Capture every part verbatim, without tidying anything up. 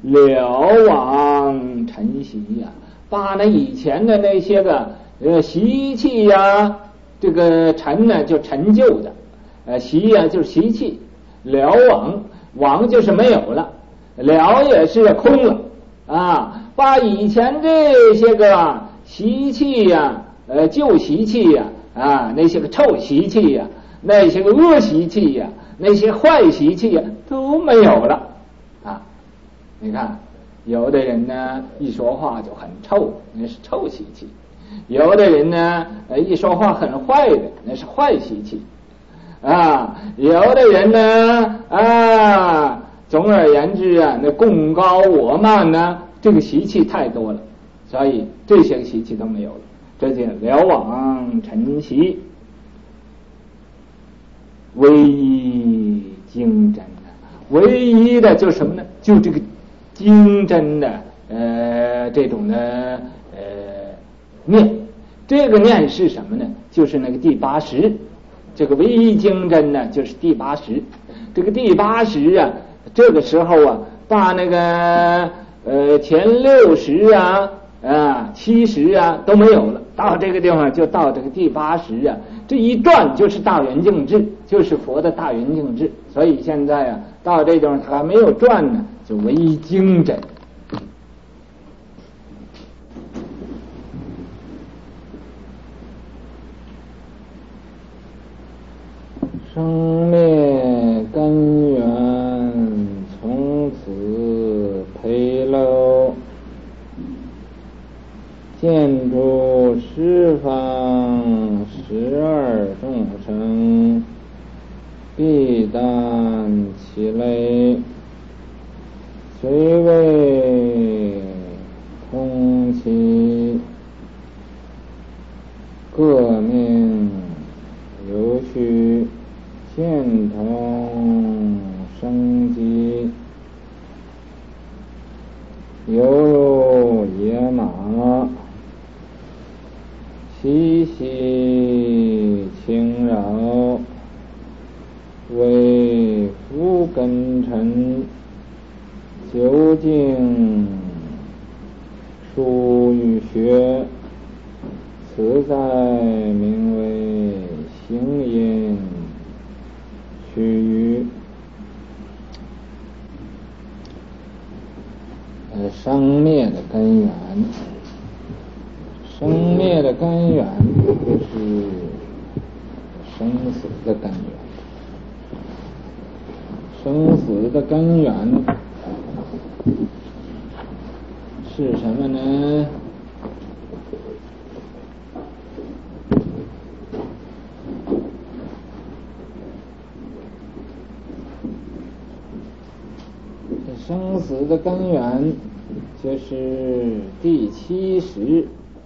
了往尘习呀，把那以前的那些个呃习气呀，这个陈呢就陈旧的，呃习呀就是习气，了往往就是没有了，了也是空了啊，把以前这些个习气呀，呃旧习气呀，啊那些个臭习气呀，那些个恶习气呀，那些坏习气呀都没有了啊。你看有的人呢一说话就很臭，那是臭习气，有的人呢一说话很坏的，那是坏习气啊，有的人呢啊总而言之啊，那贡高我慢呢，这个习气太多了，所以这些习气都没有了，这就了往尘习，唯一精真的，唯一的就是什么呢？就这个精真的呃这种的呃念，这个念是什么呢？就是那个第八识，这个唯一精真呢，就是第八识。这个第八识啊，这个时候啊，把那个呃前六识啊啊七识啊都没有了，到这个地方就到这个第八识啊，这一转就是大圆净智，就是佛的大圆净智。所以现在啊，到这地方它还没有转呢，就唯一精真。 生灭根源从此培漏，见诸十方十二众生，必担其类，虽为同其各命有序，见同生机，犹如野马，习习轻扰，为夫根尘，究竟疏于学，此在名为行因须臾。呃，生灭的根源，生灭的根源就是生死的根源。生死的根源是什么呢？生死的根源就是第七识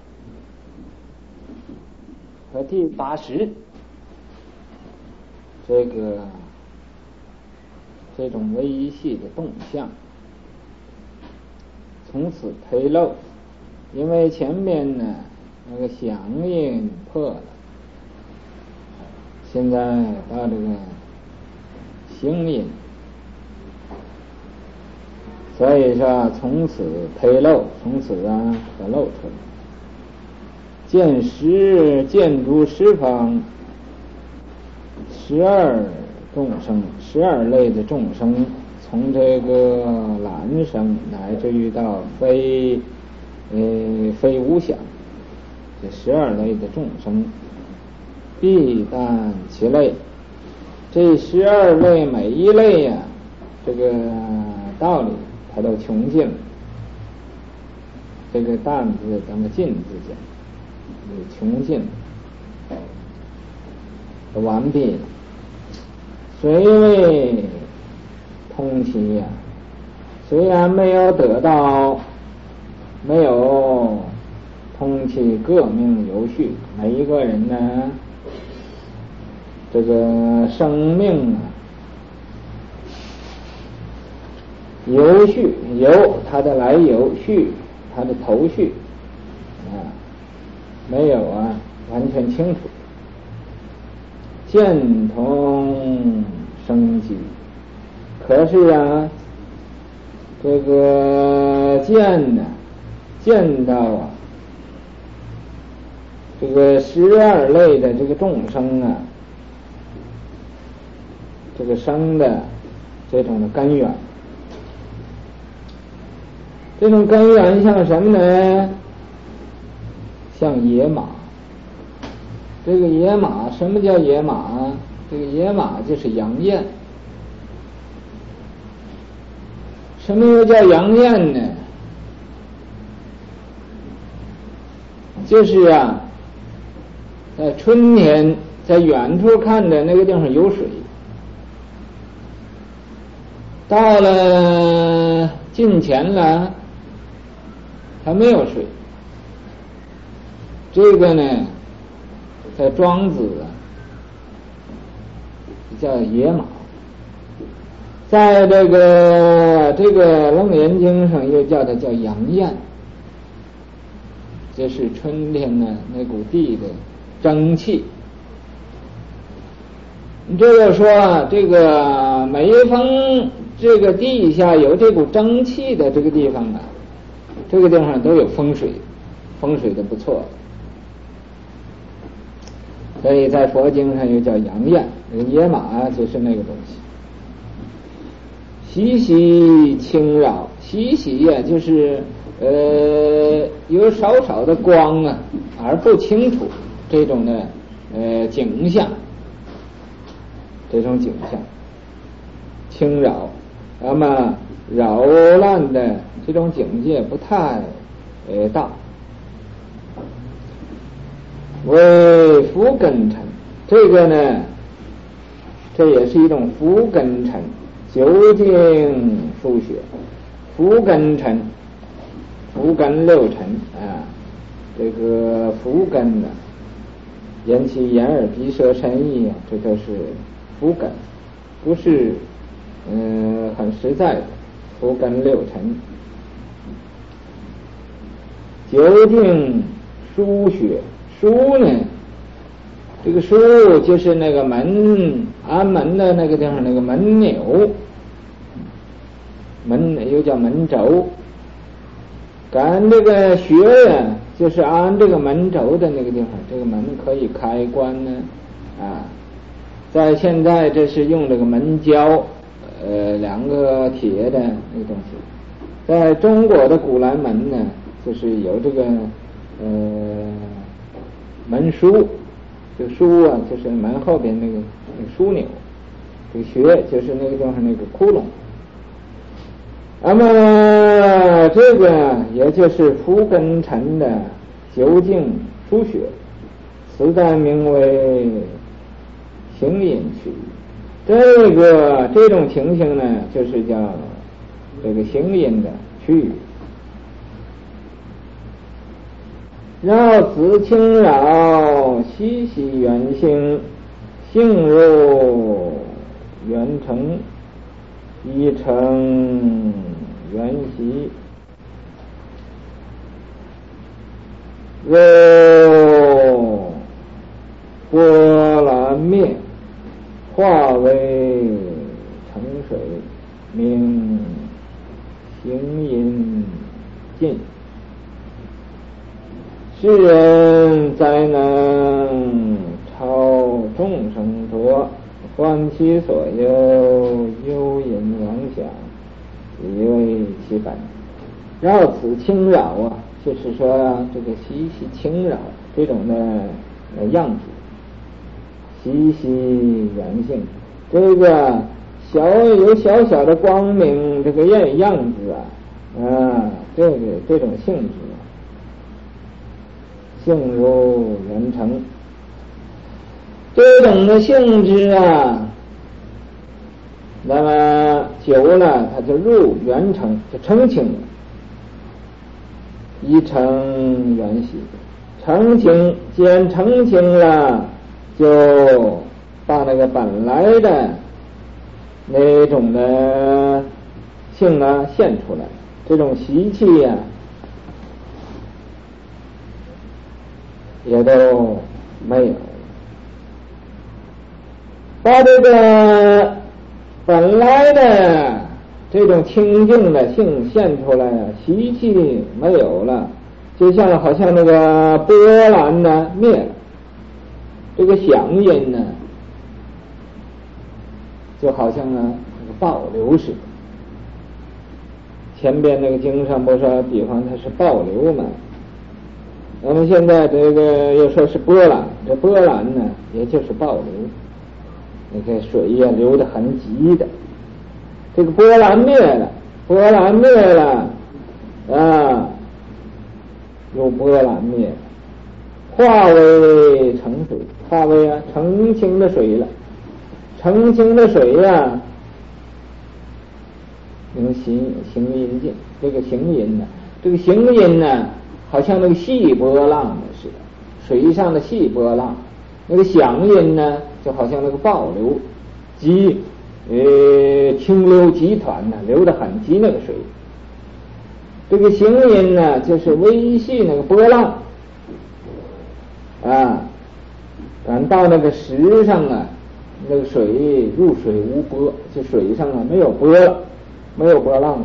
和第八识，这个这种唯一系的动向，从此培漏。因为前面呢那个响应破了，现在到这个行因，所以说从此培漏，从此啊可露出来。见十见诸十方十二众生，十二类的众生，从这个懒生乃至于到非呃非无想，这十二类的众生，必担其类。这十二类每一类呀、啊，这个道理它都穷尽了。这个担字跟个尽字讲，穷尽了，都完毕了。虽为通其呀、啊，虽然没有得到，没有通其各命有序，每一个人呢，这个生命啊，有序，有它的来由，序它的头绪啊，没有啊完全清楚。见同生机，可是啊， 这个见呢，见到啊，这个十二类的这个众生啊，这个生的这种的根源，这种根源像什么呢？像野马。这个野马，什么叫野马？这个野马就是阳焰。什么又叫阳焰呢？就是啊，在春天，在远处看的那个地方有水，到了近前了，还没有水。这个呢，在庄子啊叫野马，在这个这个楞严经上又叫它叫阳焰，这是春天呢那股地的蒸汽。这就说啊，这个每逢这个地下有这股蒸汽的这个地方啊，这个地方都有风水，风水的不错。所以在佛经上又叫阳焰，野马就是那个东西。习习侵扰，习习呀，就是呃有少少的光啊，而不清楚这种的呃景象，这种景象侵扰，那么扰乱的这种境界不太呃大。为福根尘，这个呢，这也是一种福根尘，究竟数学，福根尘，福根六尘啊，这个福根呢，眼起眼耳鼻舌身意啊，这都是福根，不是嗯、呃、很实在的福根六尘，究竟数学。书呢，这个书就是那个门安门的那个地方那个门钮，门又叫门轴。赶这个学呀，就是安这个门轴的那个地方，这个门可以开关呢啊。在现在这是用这个门胶，呃，两个铁的那个东西。在中国的古来门呢，就是有这个呃。门书，这个书啊，就是门后边那个那个枢纽，这个穴就是那个地方那个窟窿。那么这个也就是福根尘的究竟输血，此代名为行隐区。这个这种情形呢，就是叫这个行隐的区域。绕子轻扰，习习圆性，性入圆成，一成圆习，若波澜灭，化为成水，名行隐尽。世人灾难超众生多，观其所有，幽隐妄想，以为其本。绕此轻扰啊，就是说这个习习轻扰这种的呃样子，习习圆性，这个小有小小的光明，这个样样子啊，啊，这个这种性质。性如圆成，这种的性质啊，那么久了，它就入圆成，就成清了。一成圆习，成清，既然成清了，就把那个本来的那种的性啊现出来，这种习气呀、啊。也都没有，把这个本来的这种清净的性现出来啊，习气没有了，就像好像那个波澜呢灭了，这个响音呢，就好像呢那个暴流似的。前边那个经上不说比方它是暴流嘛，我们现在这个又说是波澜，这波澜呢也就是暴流，那个水呀、啊、流得很急的，这个波澜灭了，波澜灭了啊，有波澜灭了，化为成水，化为啊澄清的水了，澄清的水呀、啊。那个行行音境，这个行音呢，这个行音呢，好像那个细波浪似的，水上的细波浪；那个响音呢，就好像那个暴流，急呃清流急湍呢，流得很急那个水。这个行音呢，就是微细那个波浪啊，赶到那个石上啊，那个水入水无波，就水上啊没有波了。没有波浪，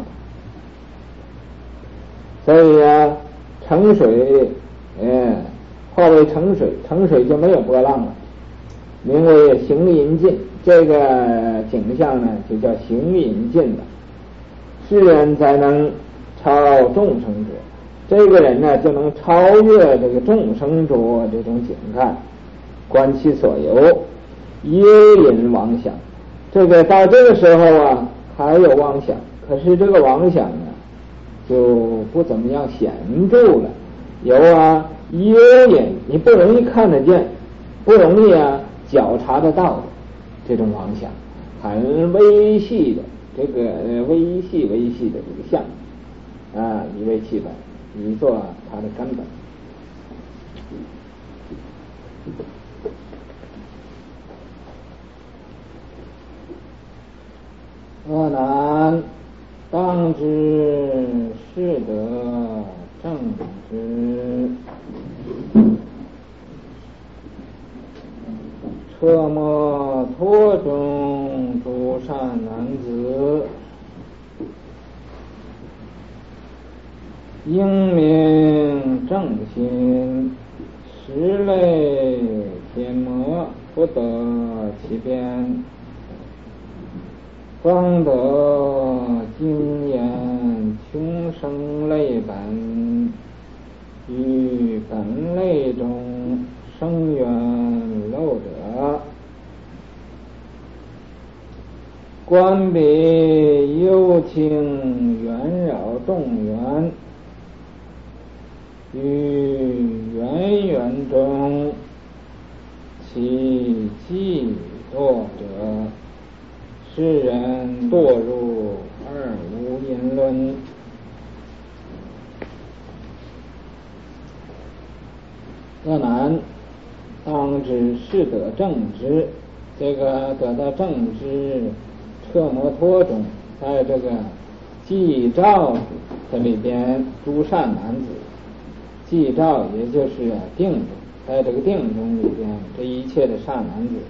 所以啊，成水，哎，化为成水，成水就没有波浪了，名为行淫尽。这个景象呢，就叫行淫尽了。世人才能超众生浊，这个人呢，就能超越这个众生浊这种景看，观其所由，耶引妄想。这个到这个时候啊。还有妄想，可是这个妄想呢，就不怎么样显著了。有啊，约引，你不容易看得见，不容易啊觉察得到的这种妄想，很微细的这个呃微细微细的这个相啊，以为其本，以作它的根本。恶难当知是得正知，车摩托中诸善男子，英明正心，实类天魔不得其边，方得经验穷生类本，于本类中生缘漏者，观彼幽清圆扰众缘，于圆圆中其既堕者，世人堕入二无因论。恶难当知是得正知，这个得到正知彻摩托中，在这个寂照这里边诸善男子，寂照也就是定中，在这个定中里边这一切的善男子，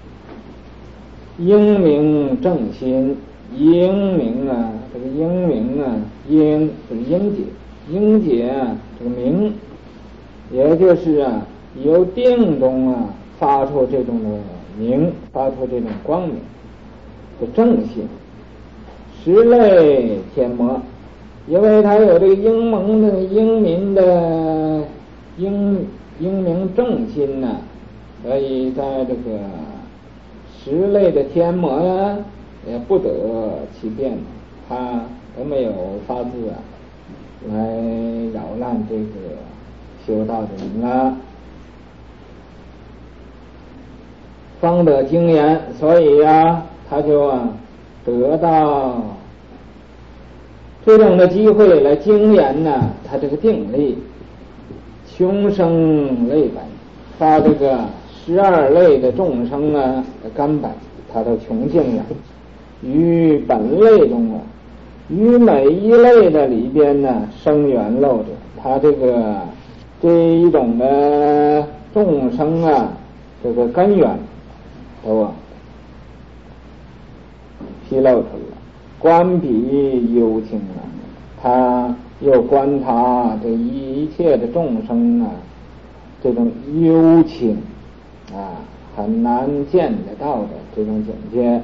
英明正心，英明啊，这个英明啊，英是英解，英解啊，这个明，也就是啊，由定中啊发出这种的明，发出这种光明的正心，实类天魔，因为他有这个英明的英明的英英明正心呢、啊，所以在这个十类的天魔呀，也不得其便，他都没有法子啊，来扰乱这个修道的人了。方得经验，所以呀，他就啊得到这种的机会来经验呢，他这个定力，穷生类本，他这个十二类的众生啊的根本，他都穷尽了。于本类中啊，于每一类的里边呢，生缘漏着，他这个这一种的众生啊，这个根源都啊披露出来了。 观彼幽情啊，他又观察这一切的众生啊，这种幽情啊，很难见得到的这种境界，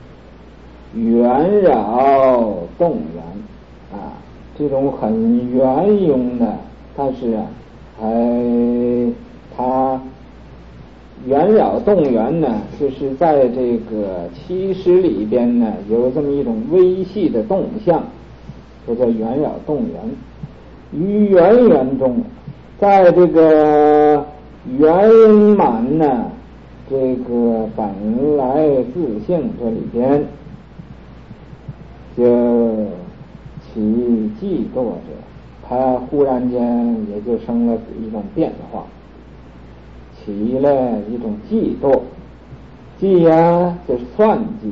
圆绕动圆啊，这种很圆融的，但是啊，还他圆绕动圆呢，就是在这个七识里边呢，有这么一种微细的动向，这叫圆绕动圆。于圆圆中，在这个圆满呢，这个本来自性这里边，就起嫉妒者，他忽然间也就生了一种变化，起了一种嫉妒。嫉呀就是算计，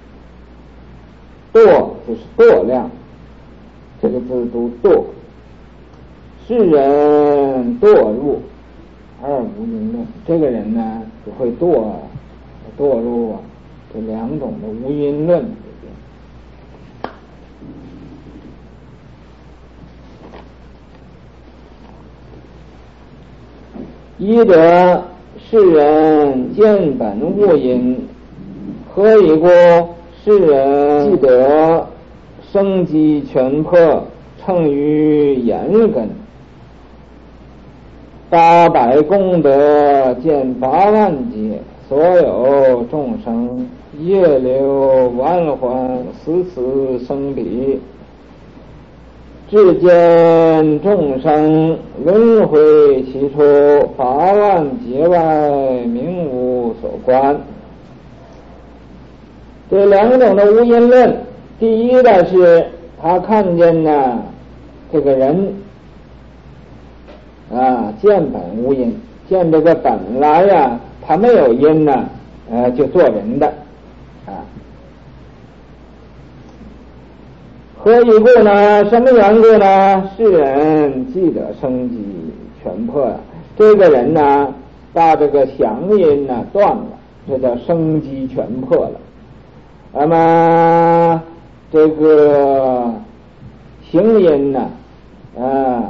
惰就是惰量，这个字读惰。世人堕入二无因论，这个人呢就会堕堕入啊这两种的无因论里边。一者世人见本无因，何以故？世人既得生机全破，称于言根。八百功德见八万劫，所有众生业流万环，死死生彼，至见众生轮回其出，八万劫外名无所观。这两种的无因论，第一的是他看见呢这个人啊，见本无因，见这个本来呀、啊，他没有因呢，呃，就做人的啊。何以故呢？什么缘故呢？世人既得生机全破啊，这个人呢，把这个祥因呢断了，这叫生机全破了。那么这个行因呢，啊。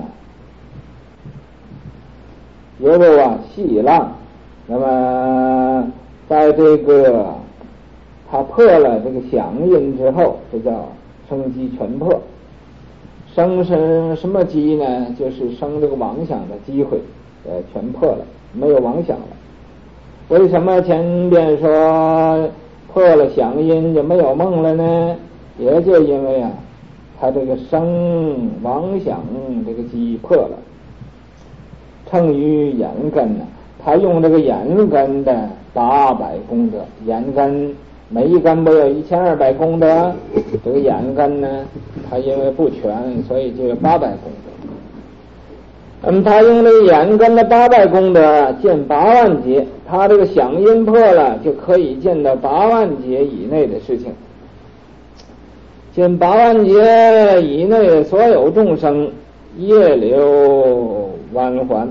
犹如啊细浪，那么在这个他破了这个响因之后，这叫生机全破。生是什么机呢？就是生这个妄想的机会，呃，全破了，没有妄想了。为什么前边说破了响因就没有梦了呢？也就因为啊，他这个生妄想这个机破了。称于眼根呢，他用这个眼根的八百功德，眼根每一根不有一千二百功德，这个眼根呢，他因为不全，所以就有八百功德。那么他用这个眼根的八百功德见八万劫，他这个响因破了，就可以见到八万劫以内的事情，见八万劫以内所有众生业流弯环，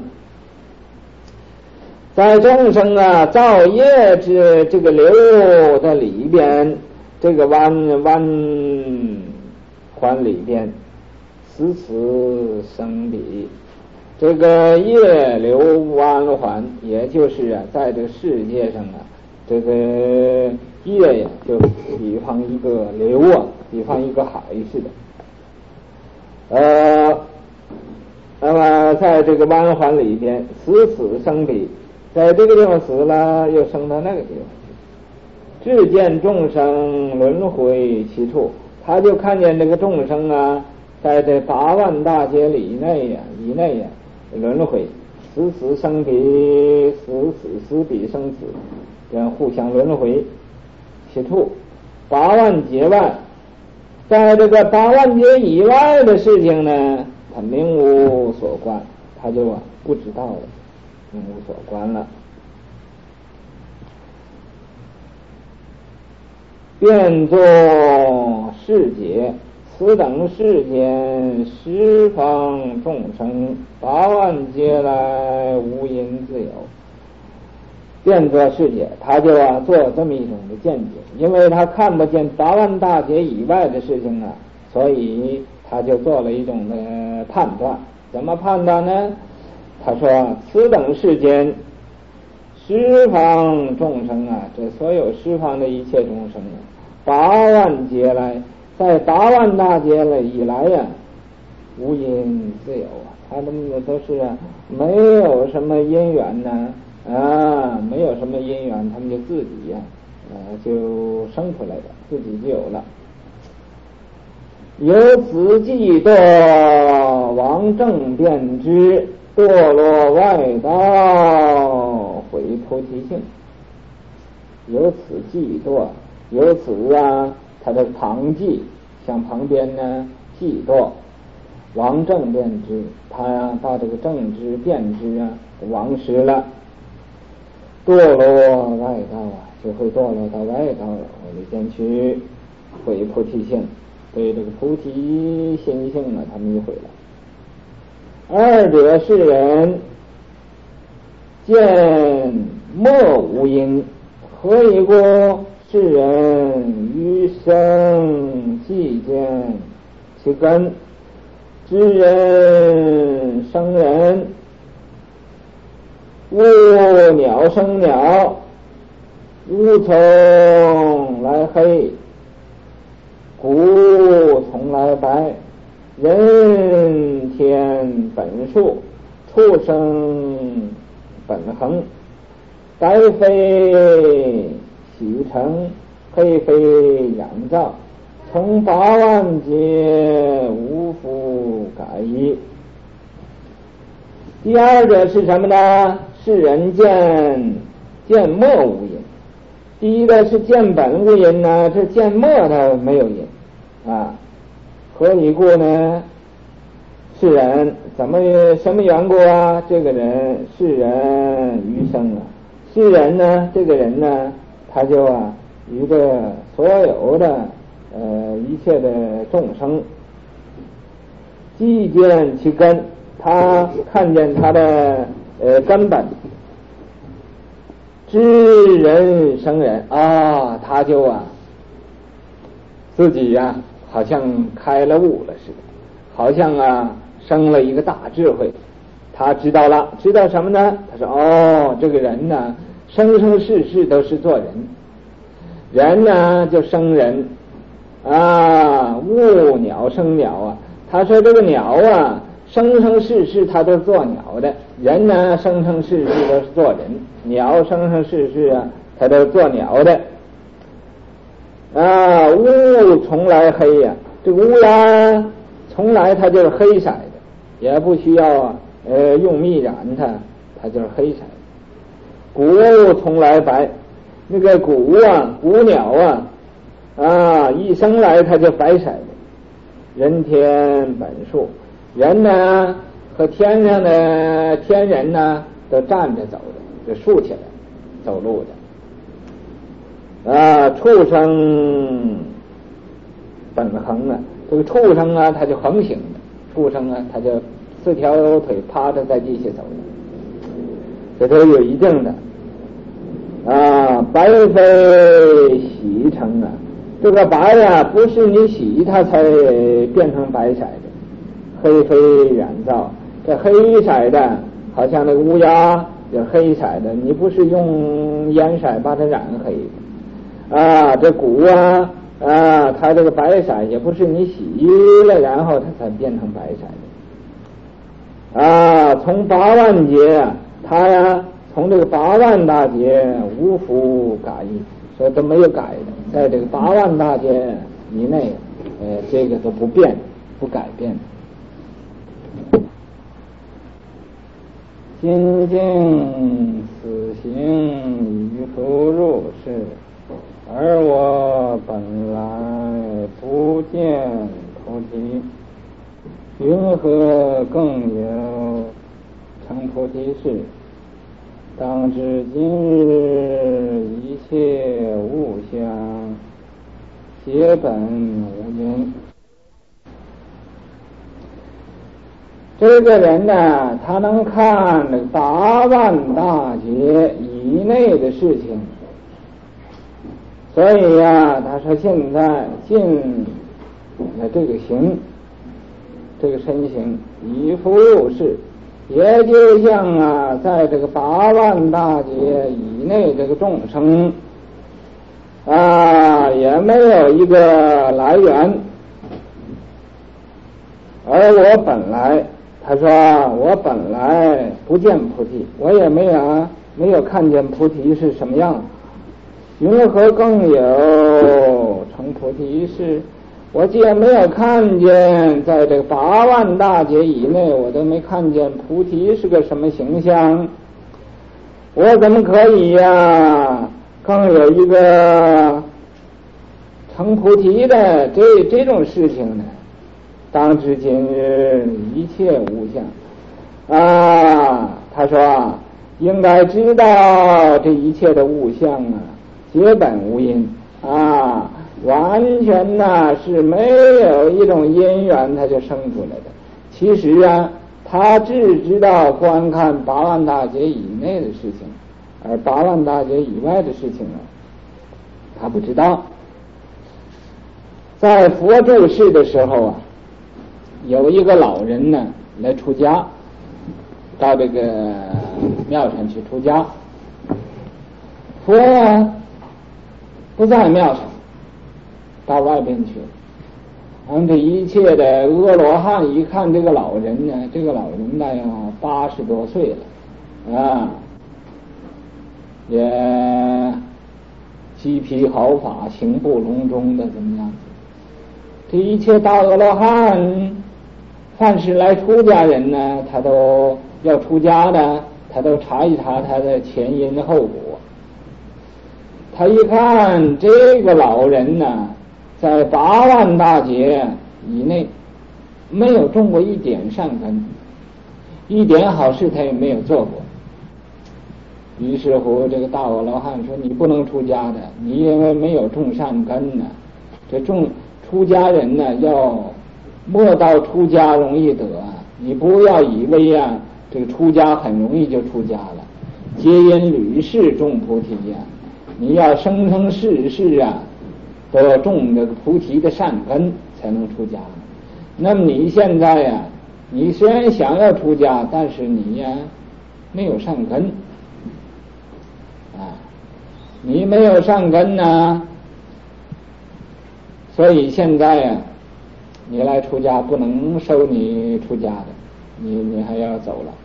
在众生啊造业之这个流的里边，这个弯弯环里边，死死生彼。这个业流弯环，也就是啊，在这个世界上啊，这个业呀，就比方一个流啊，比方一个海似的，呃。那么在这个弯环里边，死死生彼，在这个地方死了，又生到那个地方去，至见众生轮回其处，他就看见这个众生啊，在这八万大劫里内呀、啊，以内呀、啊，轮回，死死生彼，死死死彼生死，这样互相轮回其处，八万劫外，在这个八万劫以外的事情呢，他名无所观，他就啊不知道了，名无所观了。变作世界，此等世间十方众生，八万劫来无因自有。 变作世界，他就啊做这么一种的见解，因为他看不见八万大劫以外的事情啊，所以他就做了一种的判断。怎么判断呢？他说此等世间十方众生啊，这所有十方的一切众生啊，八万劫来，在八万大劫了以来呀、啊，无因自有啊，他们都是啊没有什么因缘呢。啊，没有什么因缘，他们就自己呀、啊，呃，就生出来了，自己就有了。由此即堕王正变之，堕落外道，毁菩提性。由此即堕，由此啊，他的旁记向旁边呢即堕，王正变之，他呀、啊、把这个正知变知啊亡失了。堕落外道啊，就会堕落到外道里边去，毁菩提性，对这个菩提心性啊，他们就毁了。二者是人见莫无因，何以故？是人余生既见其根，知人生人。无鸟生鸟，无虫来黑，谷从来白，人天本数，畜生本恒，白非洗成，黑非染造，从八万劫无复改易。第二者是什么呢？是人见见末无因。第一个是见本无因呢，这见末它没有因啊。何以故呢？是人怎么什么缘故啊？这个人是人余生啊，是人呢，这个人呢，他就啊一个所有的呃一切的众生，既见其根，他看见他的呃根本，知人生人啊，他就啊自己呀、啊、好像开了悟了似的，好像啊生了一个大智慧。他知道了，知道什么呢？他说哦，这个人呢生生世世都是做人，人呢就生人啊，物鸟生鸟啊。他说这个鸟啊生生世世他都是做鸟的，人呢生生世世都是做人，鸟生生世世啊他都是做鸟的啊。乌从来黑呀、啊，这个乌鸦从来它就是黑色的，也不需要啊呃用蜜染它，它就是黑色的。谷从来白，那个谷啊谷鸟啊啊一生来它就白色的。人天本数，人呢和天上的天人呢都站着走的，就竖起来走路的啊。畜生本恒啊，这个畜生啊它就横行的，畜生啊它就四条腿趴着在地下走的，这都有一定的啊。白非洗成啊，这个白呀、啊、不是你洗它才变成白色的，黑非染造，这黑色的好像那个乌鸦也黑色的，你不是用颜色把它染黑的啊。这谷啊啊，它这个白色也不是你洗了然后它才变成白色的啊。从八万劫它呀从这个八万大劫无复改易，所以都没有改的，在这个八万大劫以内呃这个都不变不改变。心境此行于复入世，而我本来不见菩提，云何更有成菩提事？当知今日一切物相，皆本无因。这个人呢，他能看八万大劫以以内的事情。所以呀、啊，他说现在尽了这个行，这个身形以复入世，也就像啊，在这个八万大劫以内这个众生啊，也没有一个来源。而我本来，他说我本来不见菩提，我也没有没有看见菩提是什么样，云何更有成菩提一事？我既然没有看见，在这个八万大劫以内，我都没看见菩提是个什么形象，我怎么可以呀、啊？更有一个成菩提的这这种事情呢？当知今日一切无相啊，他说啊，应该知道这一切的物象啊，皆本无因啊，完全呐是没有一种因缘它就生出来的。其实啊，他只知道观看八万大劫以内的事情，而八万大劫以外的事情呢，他不知道。在佛住世的时候啊，有一个老人呢来出家，到这个庙上去出家。佛啊不在庙上，到外边去了。然后这一切的阿罗汉一看这个老人呢，这个老人大概八十多岁了啊，也鸡皮毫发，行不隆中的怎么样？这一切大阿罗汉，凡是来出家人呢，他都要出家的，他都查一查他的前因后果。他一看这个老人呢，在八万大劫以内没有种过一点善根，一点好事他也没有做过。于是乎这个大阿罗汉说，你不能出家的，你因为没有种善根呢。这种出家人呢，要莫到出家容易得，你不要以为呀、啊，这个出家很容易就出家了，皆因屡世种菩提呀、啊，你要生生世世啊都要种这个菩提的善根才能出家。那么你现在呀、啊，你虽然想要出家，但是你呀没有善根啊，你没有善根呢，所以现在呀、啊，你来出家不能收你出家的，你你还要走了。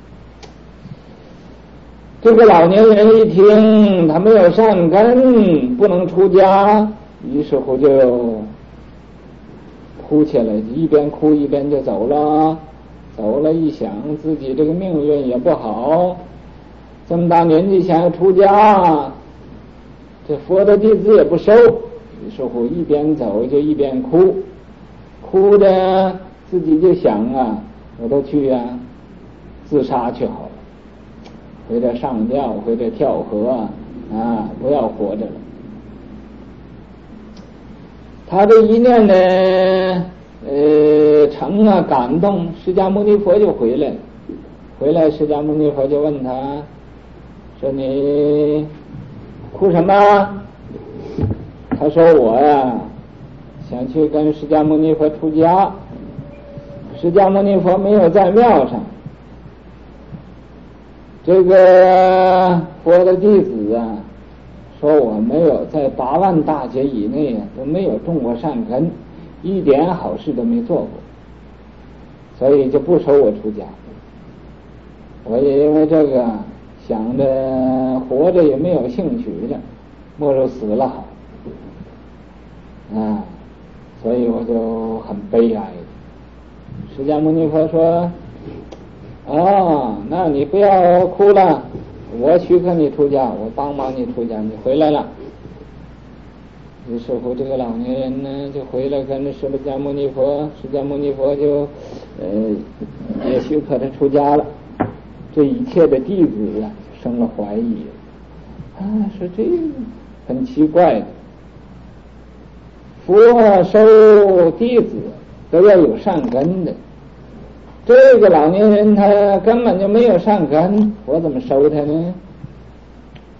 这个老年人一听他没有善根，不能出家，于是乎就哭起来，一边哭一边就走了。走了一想自己这个命运也不好，这么大年纪想要出家，这佛的弟子也不收，于是乎一边走就一边哭，哭着自己就想啊，我都去啊自杀去好了，回这上吊，回这跳河啊，啊不要活着了。他这一念呢呃成啊感动，释迦牟尼佛就回来了。回来释迦牟尼佛就问他说，你哭什么？他说我呀想去跟释迦牟尼佛出家，释迦牟尼佛没有在庙上，这个佛的弟子啊说我没有在八万大劫以内啊都没有种过善根，一点好事都没做过，所以就不收我出家。我也因为这个想着活着也没有兴趣了，莫如死了好啊，所以我就很悲哀。释迦牟尼佛说，哦，那你不要哭了，我许可你出家，我帮忙你出家，你回来了。于是乎这个老年人呢就回来跟着释迦牟尼佛，释迦牟尼佛就呃也许可他出家了。这一切的弟子啊生了怀疑啊，说这很奇怪的，佛收弟子都要有善根的，这个老年人他根本就没有善根，我怎么收他呢？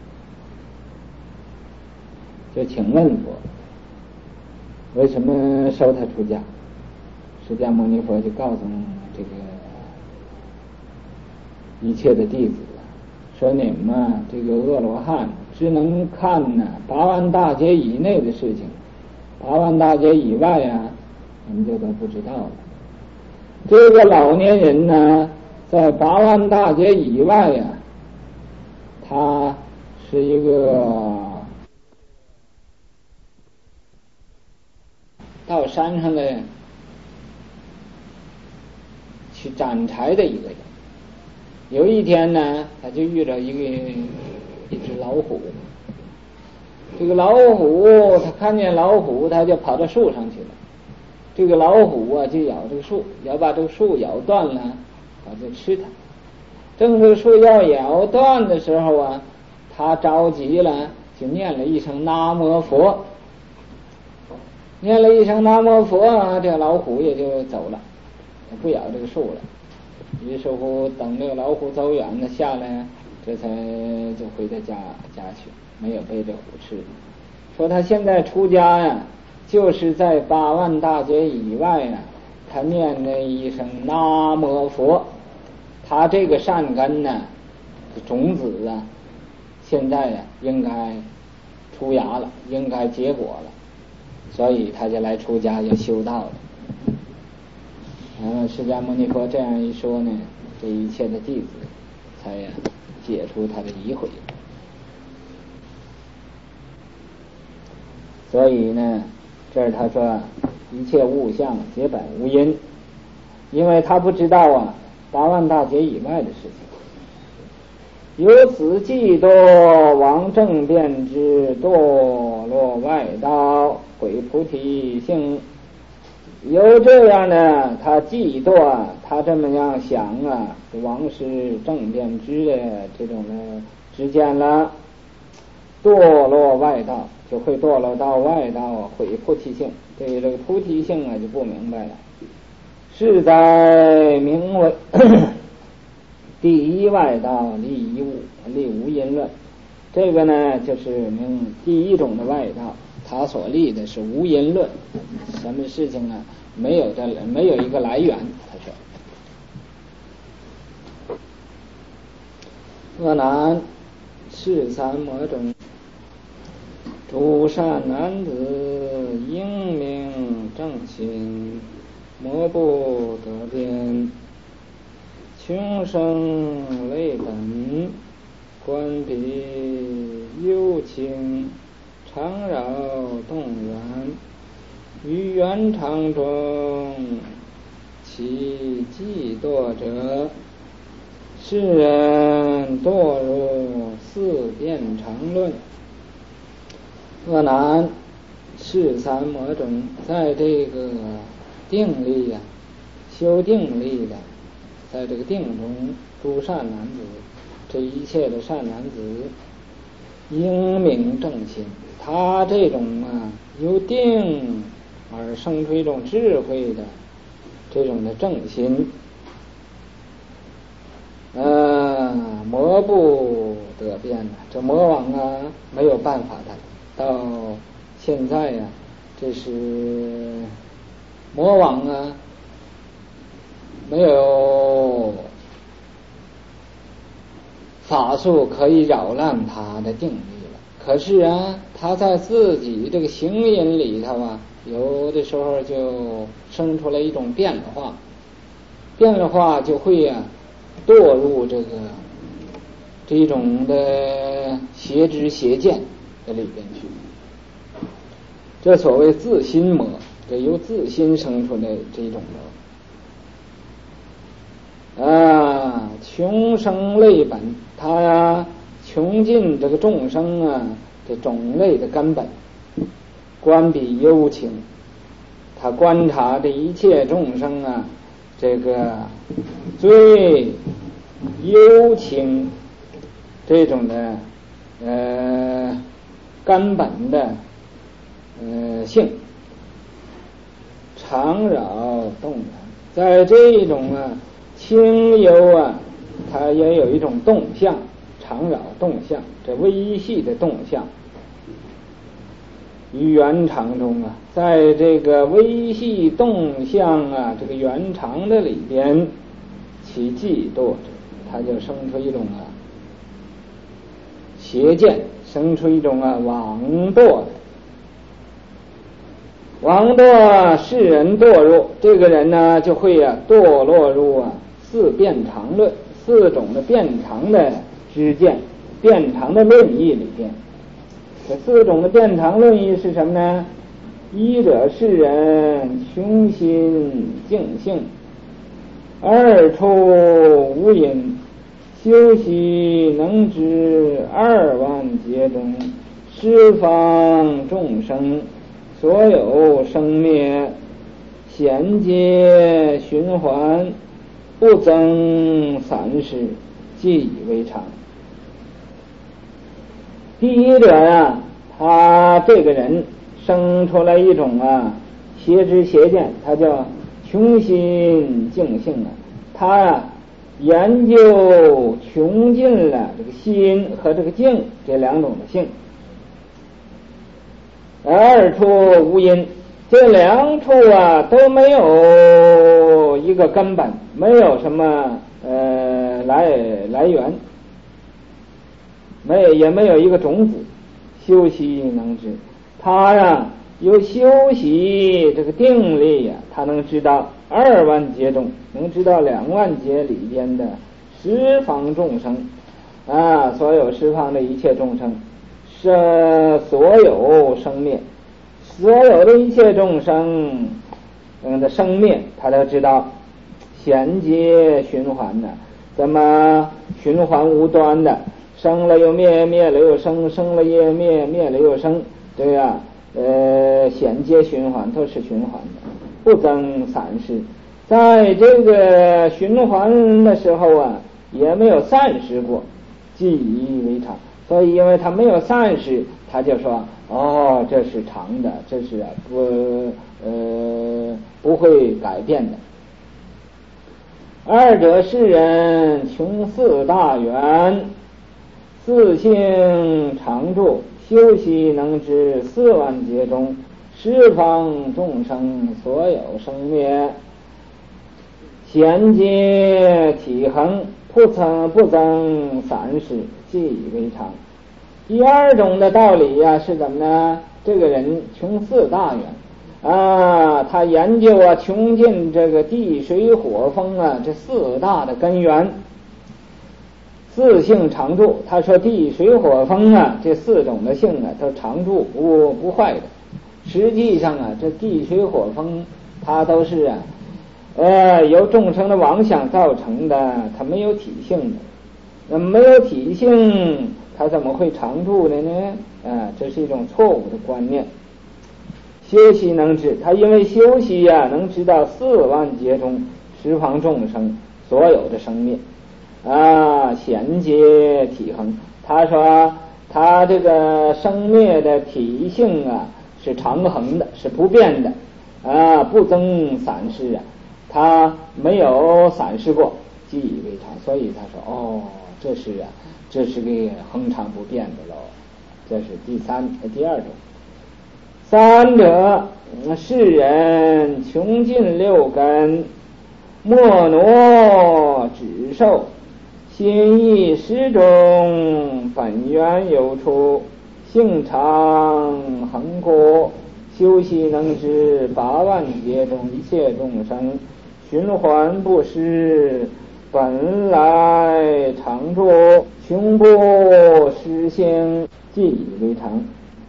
就请问佛，为什么收他出家？释迦牟尼佛就告诉这个一切的弟子，说你们啊，这个阿罗汉只能看呢、啊、八万大劫以内的事情，八万大劫以外啊，你们就都不知道了。这个老年人呢，在八万大劫以外呀、啊，他是一个到山上来去斩柴的一个人。有一天呢，他就遇到一个一只老虎。这个老虎，他看见老虎，他就跑到树上去了。这个老虎啊，就咬这个树，要把这个树咬断了，他就吃它。正这个树要咬断的时候啊，他着急了，就念了一声南无佛。念了一声南无佛啊，这个老虎也就走了，不咬这个树了。于是乎，等这个老虎走远了下来，这才就回到家家去，没有被这虎吃。说他现在出家呀，就是在八万大劫以外呀，他念了一声南无佛，他这个善根呢，种子啊，现在呀应该出芽了，应该结果了，所以他就来出家，就修道了。嗯，释迦牟尼佛这样一说呢，这一切的弟子才呀解除他的疑悔。所以呢，这儿他说一切物象皆本无因，因为他不知道啊八万大劫以外的事情。由此嫉堕往正变之堕落外道毁菩提性。有这样呢，他嫉妒啊，他这么样想啊，往事正变之的这种的之间了，堕落外道，就会堕落到外道啊，毁菩提性。对于这个菩提性啊，就不明白了。是在名为第一外道立一物立无因论，这个呢就是名第一种的外道，他所立的是无因论，什么事情啊没有的没有一个来源。他说：恶男是三魔中，诸善男子英明正心，魔不得边，穷生类本，观彼幽情，常扰动缘，于缘常中，其嫉堕者，世人堕入四变常论。恶男是三魔中，在这个定力呀、啊，修定力的，在这个定中，诸善男子，这一切的善男子，英明正心，他这种啊由定而生出一种智慧的这种的正心，呃，魔不得变呢，这魔王啊没有办法的。到现在呀、啊，这是魔王啊没有法术可以扰乱他的定力了。可是啊，他在自己这个行因里头啊，有的时候就生出来一种变化，变化就会啊堕入这个这种的邪知邪见的里边去。这所谓自心魔，这由自心生出来这种的啊，穷生类本，他呀穷尽这个众生啊这种类的根本，观彼幽情，他观察这一切众生啊这个最幽情这种的呃根本的呃性，常扰动然，在这种啊清幽啊，它也有一种动向，常扰动向，这微细的动向。 于圆场中啊，在这个微细动向啊这个圆场的里边起嫉妒，他就生出一种啊邪见，生出一种啊妄堕来。妄堕世人堕入，这个人呢就会啊堕落入啊四辩常论，四种的辩常的知见，辩常的论义里边。这四种的辩常论义是什么呢？一者世人穷心静性，二处无因，修习能知二万劫中十方众生所有生灭，衔接循环，不增散失，既以为常。第一者呀，他这个人生出来一种啊邪知邪见，他叫穷心净性啊，他啊研究穷尽了这个心和这个境这两种的性。二处无因，这两处啊都没有一个根本，没有什么呃来来源，没有也没有一个种子。修习能知，他呀有修习这个定力呀，他能知道二万劫中，能知道两万劫里边的十方众生啊，所有十方的一切众生，是所有生灭，所有的一切众生嗯的生灭，他都知道，衔接循环的，怎么循环无端的，生了又灭，灭了又生，生了又灭，灭了又生，这样呃衔接循环都是循环的，不增散失。在这个循环的时候啊，也没有散失过，既以为常。所以因为它没有散失，他就说哦，这是常的，这是啊不呃不会改变的。二者世人穷四大缘，自性常住，修习能知四万劫中十方众生所有生灭，衔接体恒，不增不增散失，既以为常。第二种的道理呀、啊、是怎么呢？这个人穷四大缘啊，他研究啊穷尽这个地水火风啊这四大的根源，自性常住。他说地水火风啊这四种的性啊都常住，不不坏的。实际上啊这地水火风它都是啊呃由众生的妄想造成的，它没有体性的。那么没有体性，它怎么会常住的呢？啊，这是一种错误的观念。修习能知，他因为修习呀、啊，能知道四万劫中十方众生所有的生灭啊，衔接体恒。他说他这个生灭的体性啊是常恒的，是不变的啊，不增散失啊，他没有散失过，既以为常。所以他说哦，这是啊，这是个恒常不变的喽。这是第三第二种。三者世人穷尽六根，莫挪止受，心意识中本源有处，性常恒固，修习能知八万劫中一切众生，循环不失，本来常住，穷不失性，既以为常。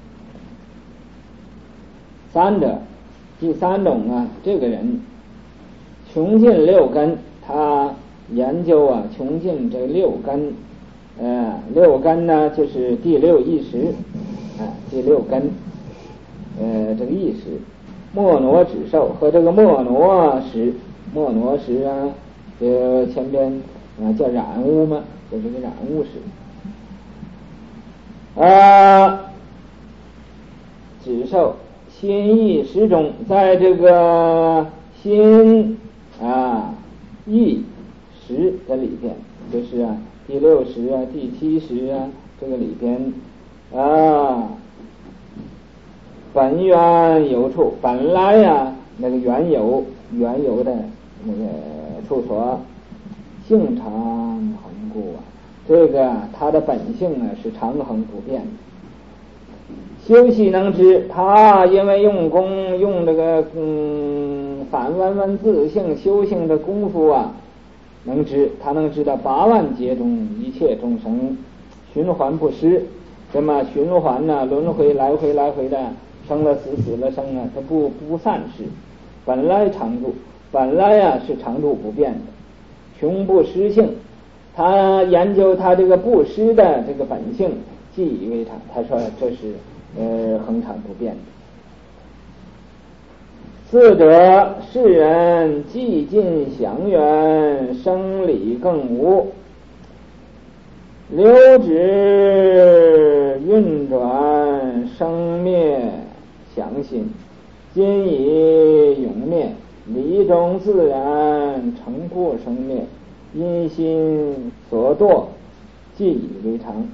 三者，第三种啊，这个人穷尽六根，他研究啊穷尽这六根，呃，六根呢就是第六意识，啊，第六根，呃，这个意识，莫挪止受和这个莫挪识，莫挪识啊，这前边啊叫染污嘛，就是个染污识，啊，止受。心意识中，在这个心啊意识的里边，就是啊第六识啊第七识啊这个里边啊， 本源有处，本来呀那个原有原有的那个处所，性常恒固啊，这个它的本性呢是常恒不变的。修习能知，他因为用功用这个嗯反闻闻自性修行的功夫啊，能知他能知道八万劫中一切众生循环不失。什么循环呢？轮回来回来回的，生了死死了生啊，它不不散失，本来常住，本来呀、啊、是常住不变的，穷不失性。他研究他这个不失的这个本性，记以为常。他说这是呃恒常不变的。四者，世人寂尽祥缘，生理更无，流止运转，生灭详心，今已永灭，理中自然，成不生灭，因心所堕，记以为常。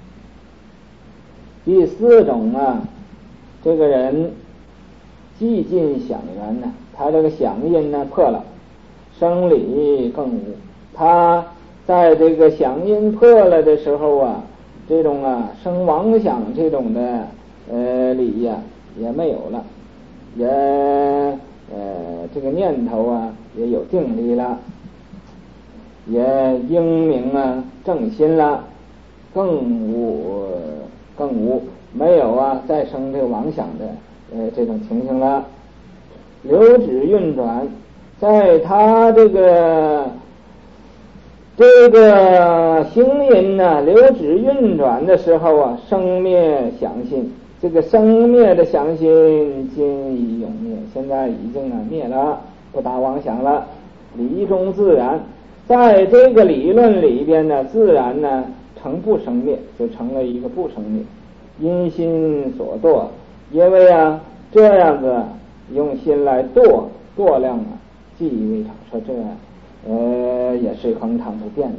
第四种啊，这个人寂尽响缘呢，他这个响音呢破了，生理更无。他在这个响音破了的时候啊，这种啊生妄想这种的呃理呀、啊、也没有了，也呃这个念头啊也有定力了，也英明啊正心了，更无更无没有啊再生这个妄想的呃这种情形了。流止运转，在他这个这个行音呢流止运转的时候啊，生灭想心，这个生灭的想心今已永灭，现在已经啊灭了，不打妄想了。理中自然，在这个理论里边呢，自然呢成不生灭，就成了一个不生灭，因心所堕，因为啊这样子用心来度度量啊，记以为常，说这呃也是恒常不变的。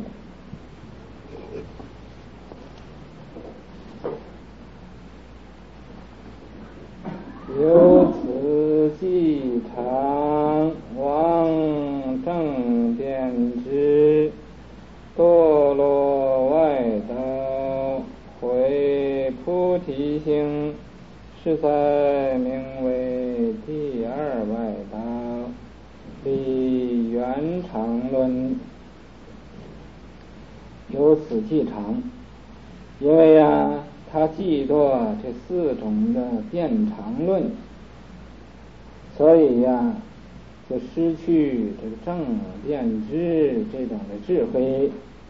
由此即常往正遍知，堕落外道，回菩提心，是才名为第二外道，立圆常论。由此即常，因为啊他记作这四种的辩常论，所以呀、啊、就失去这个正辩知这种的智慧，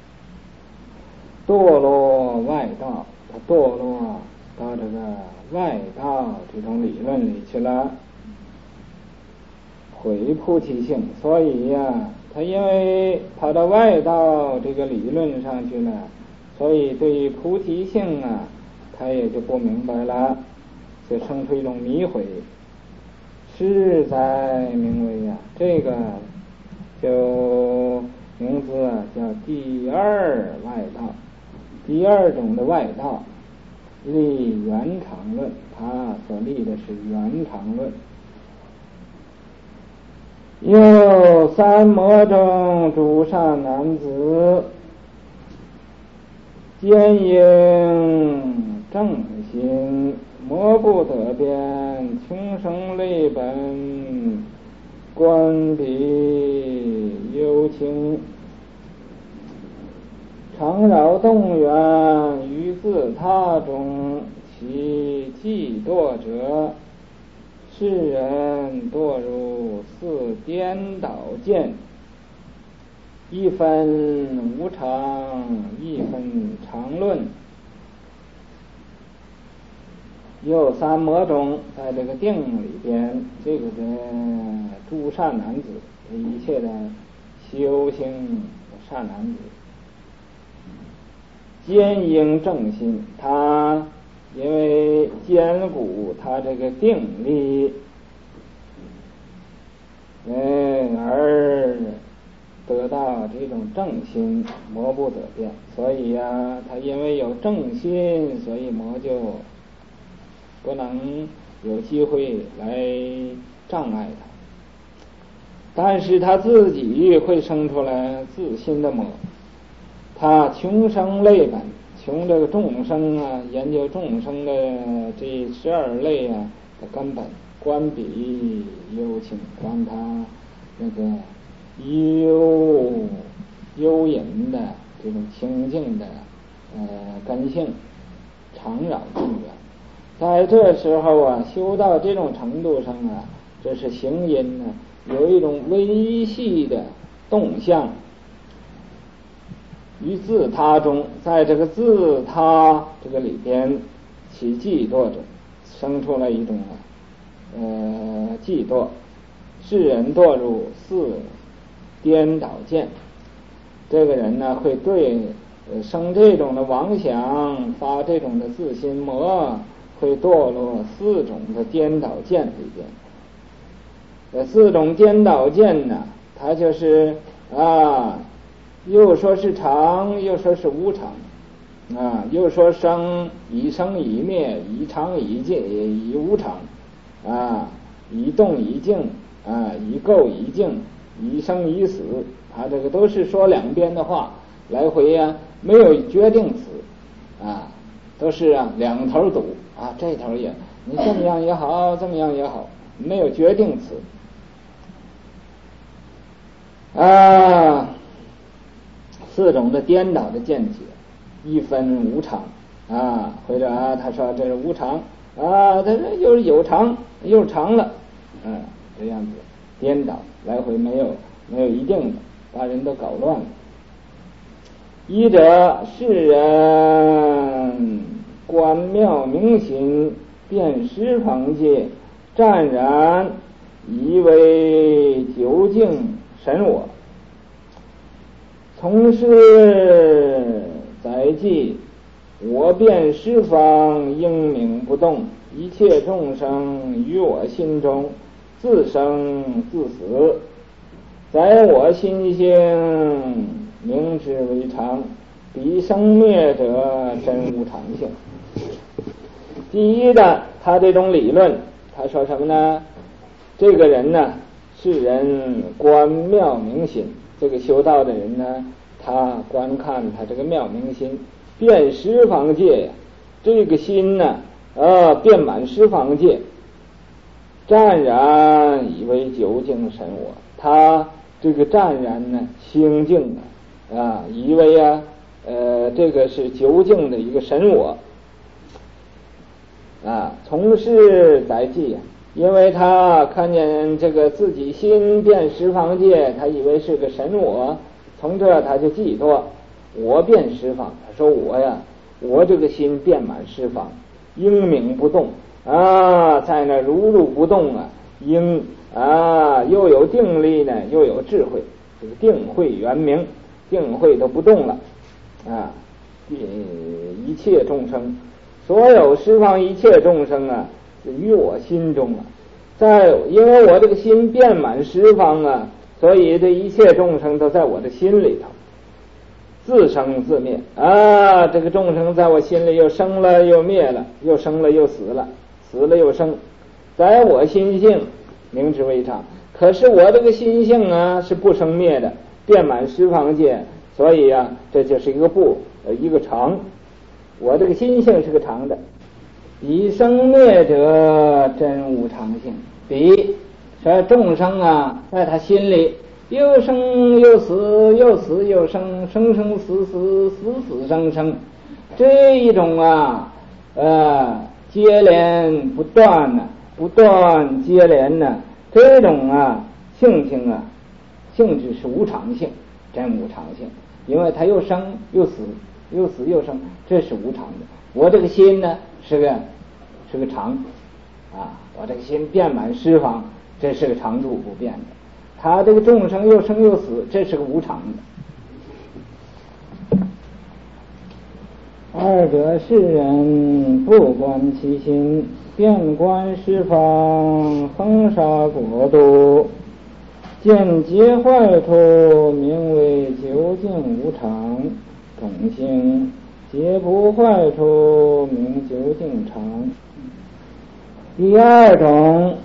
堕落外道，他堕落到这个外道这种理论里去了，毁菩提性。所以呀、啊、他因为跑到外道这个理论上去了，所以对于菩提性啊他也就不明白了，就生出一种迷毁，是在名为呀、啊、这个就名字啊叫第二外道，第二种的外道，立圆常论，他所立的是圆常论。有三魔中诸善男子，坚应正心，魔不得变，轻生累本，观彼幽情，常扰动缘，于自他中，其既堕者，世人堕入似颠倒见，一分无常，一分常论。有三魔中，在这个定里边，这个的诸善男子，一切的修行的善男子，坚应正心，他因为坚固他这个定力，嗯，而得到这种正心，魔不得变。所以呀、啊，他因为有正心，所以魔就不能有机会来障碍他，但是他自己会生出来自心的魔。他穷生类本，穷这个众生啊，研究众生的这十二类啊的根本，观彼幽情，观他那个幽幽隐的这种清净的呃根性，常扰众缘。在这时候啊，修到这种程度上啊，这是行因呢，有一种微细的动向于自他中，在这个自他这个里边起嫉妒者，生出了一种啊呃嫉妒，世人堕入四颠倒见。这个人呢，会对呃生这种的妄想，发这种的自心魔，会堕落四种的颠倒见里边。这四种颠倒见呢，它就是啊，又说是常，又说是无常，啊，又说生以生以灭，以常以尽，以无常，啊，以动以静，啊，以构以静，以生以死，啊，这个都是说两边的话，来回呀、啊，没有决定词，啊，都是啊两头堵啊，这头也你这么样也好，这么样也好，没有决定词，啊。四种的颠倒的见解，一分无常啊，或者啊，他说这是无常啊，他说又是有常又长了，嗯，这样子颠倒来回没有没有一定的，把人都搞乱了。一者世人观妙明心，辨十方界，湛然以为究竟神我。从是载记，我辨十方应明不动，一切众生于我心中自生自死，在我心性明之为常，彼生灭者真无常性。第一的，他这种理论，他说什么呢？这个人呢，世人观妙明心，这个修道的人呢，他观看他这个妙明心，遍十方界，这个心呢，呃，遍满十方界，湛然以为究竟神我。他这个湛然呢，清净啊，啊，以为啊，呃，这个是究竟的一个神我，啊，从事载记啊。因为他看见这个自己心遍十方界，他以为是个神我，从这他就记住我遍十方。他说我呀，我这个心遍满十方，应明不动啊，在那如如不动啊，应啊又有定力呢，又有智慧，这个定慧圆明，定慧都不动了啊，一切众生，所有十方一切众生啊，于我心中啊，在因为我这个心遍满十方啊，所以这一切众生都在我的心里头，自生自灭啊。这个众生在我心里又生了又灭了，又生了又死了，死了又生，在我心性明之为常。可是我这个心性啊是不生灭的，遍满十方界，所以啊，这就是一个不呃一个常。我这个心性是个常的。彼生灭者真无常性，彼说众生啊，在他心里又生又死，又死又生，生生死死，死死生生，这一种啊，呃，接连不断呢、啊，不断接连呢、啊，这种啊性情啊，性质是无常性，真无常性，因为他又生又死，又死又生，这是无常的。我这个心呢是个是个常啊，我这个心遍满十方，这是个常住不变的。他这个众生又生又死，这是个无常的。二者世人不观其心，遍观十方，横沙国度，见皆坏处，名为究竟无常，种性皆不坏处，名究竟常。 第二种，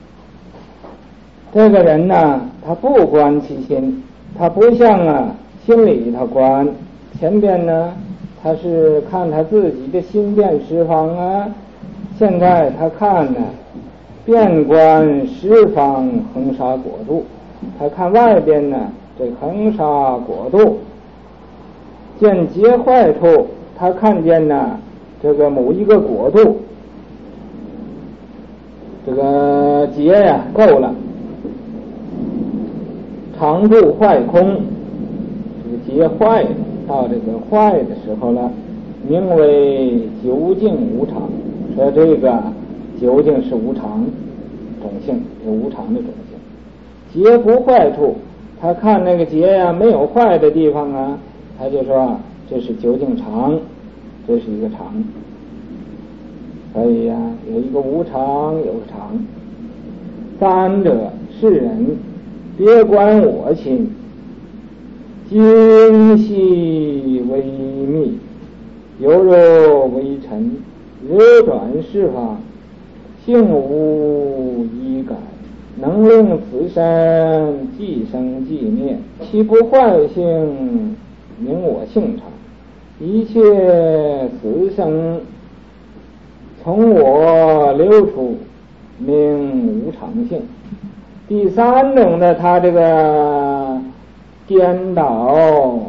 这个人呢，他不观其心，他不像啊心里头观，前边呢他是看他自己的心变十方啊，现在他看呢遍观十方恒沙国度，他看外边呢这恒沙国度见结坏处，他看见呢这个某一个国度这个结呀够了，常住坏空，这个结坏了，到这个坏的时候了，名为究竟无常。说这个究竟是无常种性，有无常的种性。结不坏处，他看那个结呀没有坏的地方啊，他就说这是究竟常，这是一个常。所以呀、啊，有一个无常，有个常。三者世人别观我心，精细微密，犹若微尘，流转世法，性无一改，能令此身即生即灭，其不坏性名我性常，一切此生从我流出，名无常性。第三种呢，他这个颠倒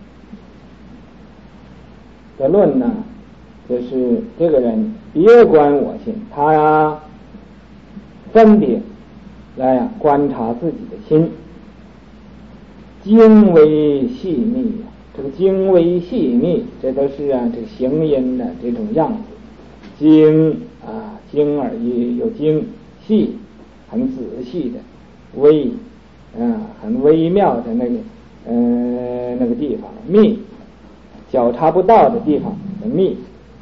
的论呢，就是这个人别观我心，他呀分别来呀观察自己的心，精微细密，这个精微细密，这都是啊这个行音的这种样子。精啊，精而已，有精，细，很仔细的，微啊，很微妙的那个呃那个地方，密，脚查不到的地方密，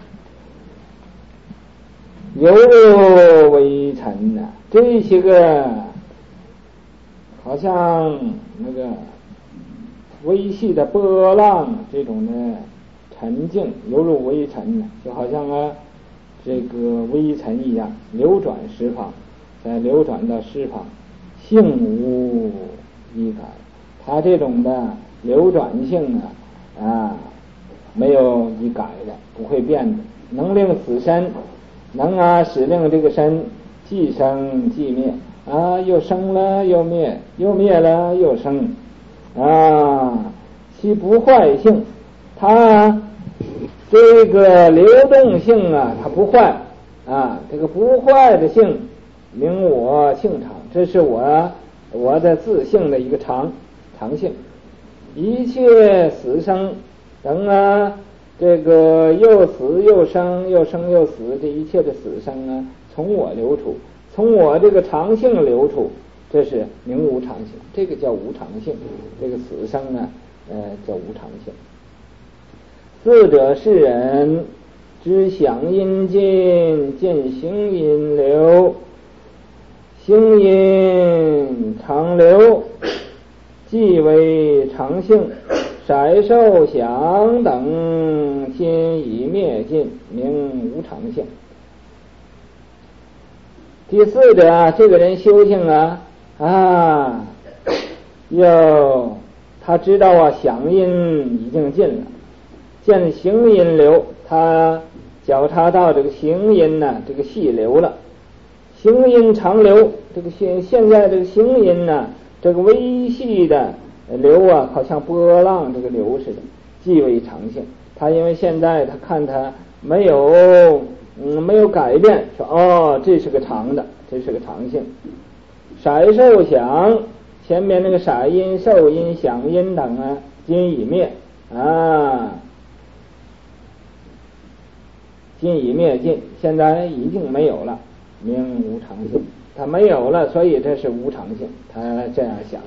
犹若微尘呐、啊，这些个好像那个微细的波浪这种的沉静，犹如微尘呢，就好像啊这个微尘一样流转十方，再流转到十方，性无一改。它这种的流转性啊啊没有一改的，不会变的，能令此身能啊使令这个身既生既灭啊，又生了又灭，又灭了又生啊，其不坏性，它这个流动性啊，它不坏啊，这个不坏的性名我性常，这是我我的自性的一个常常性。一切死生等啊，这个又死又生，又生又死，这一切的死生啊，从我流出，从我这个常性流出，这是名无常性，这个叫无常性。这个死生呢，呃，叫无常性。四者世人知响音尽，见行音流，行音常流，即为常性。色受想等皆已灭尽，名无常性。第四者啊，这个人修行啊啊，要他知道啊，响音已经尽了，见行音流，他觉察到这个行音呢、啊，这个细流了，行音常流，这个现现在这个行音呢、啊，这个微细的流啊，好像波浪这个流似的，即为常性。他因为现在他看他没有嗯没有改变，说哦这是个常的，这是个常性。色受想，前面那个色音、受音、响音等啊，今已灭啊，今已灭尽，现在已经没有了，名无常性。他没有了，所以这是无常性，他这样想。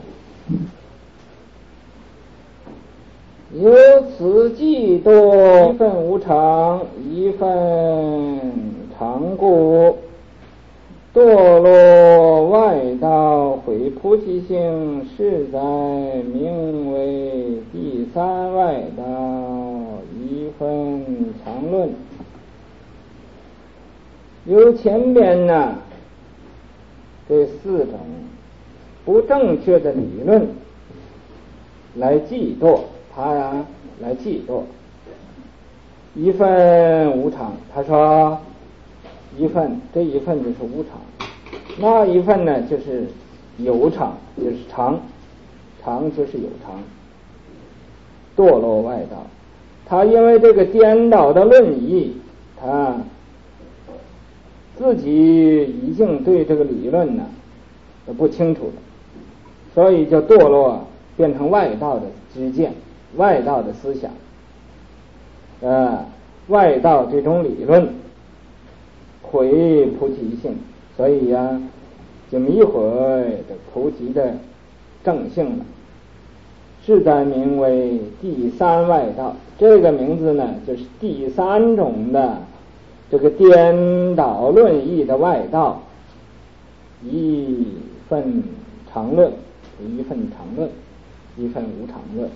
由此计多，一份无常，一份常故，堕落外道，毁菩提性，是在名为第三外道，一份常论。 由前边呢这四种不正确的理论来计度，他呀来计度一份无常，他说一份这一份就是无常，那一份呢就是有常，就是常，常就是有常，堕落外道。他因为这个颠倒的论义，他自己已经对这个理论呢不清楚了，所以就堕落变成外道的知见，外道的思想，呃，外道这种理论毁菩提性，所以呀、啊，就迷毁这菩提的正性了，是在名为第三外道。这个名字呢，就是第三种的这个颠倒论义的外道，一份常论，一份常论，一份无常论。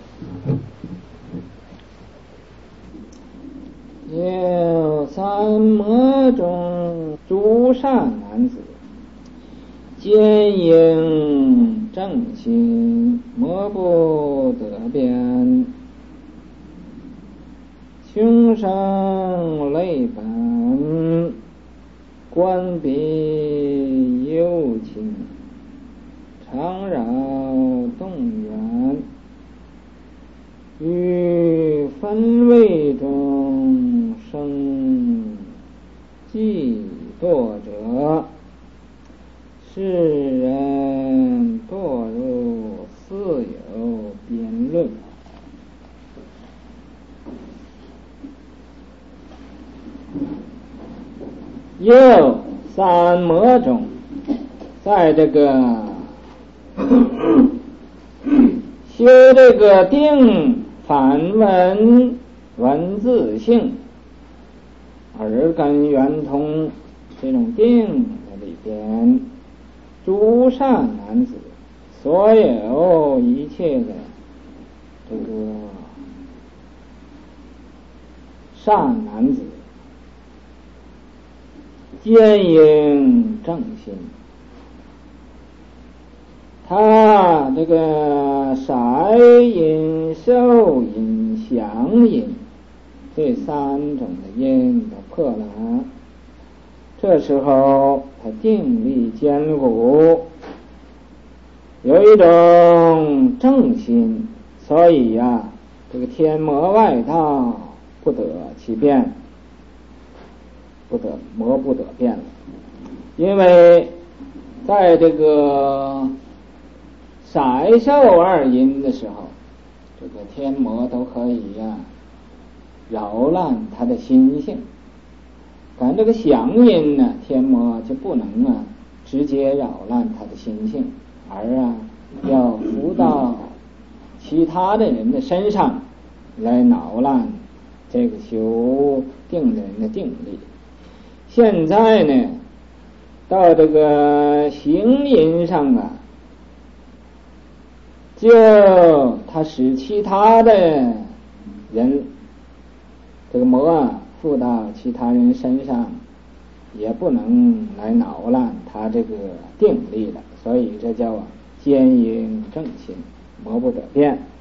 有三魔中诸善男子，坚应正心，魔不得变，穷生累本，观彼幽情，常扰动缘，于分位中生嫉堕者，世人堕入似有辩论。有三魔中，在这个修这个定反文文字性耳根圆通这种定的里边，诸善男子，所有一切的这个善男子，坚应正心。他这个色因、受因、想因这三种的因都破了，这时候他定力坚固，有一种正心，所以呀、啊，这个天魔外道不得其变，不得魔不得变了。因为在这个色受二因的时候，这个天魔都可以呀、啊、扰乱他的心性，但这个想因呢，天魔就不能啊直接扰乱他的心性，而啊要浮到其他的人的身上来扰乱这个修定的人的定力。现在呢，到这个行因上啊，就他使其他的人这个魔啊附到其他人身上，也不能来扰乱他这个定力了，所以这叫坚应正心，魔不得变。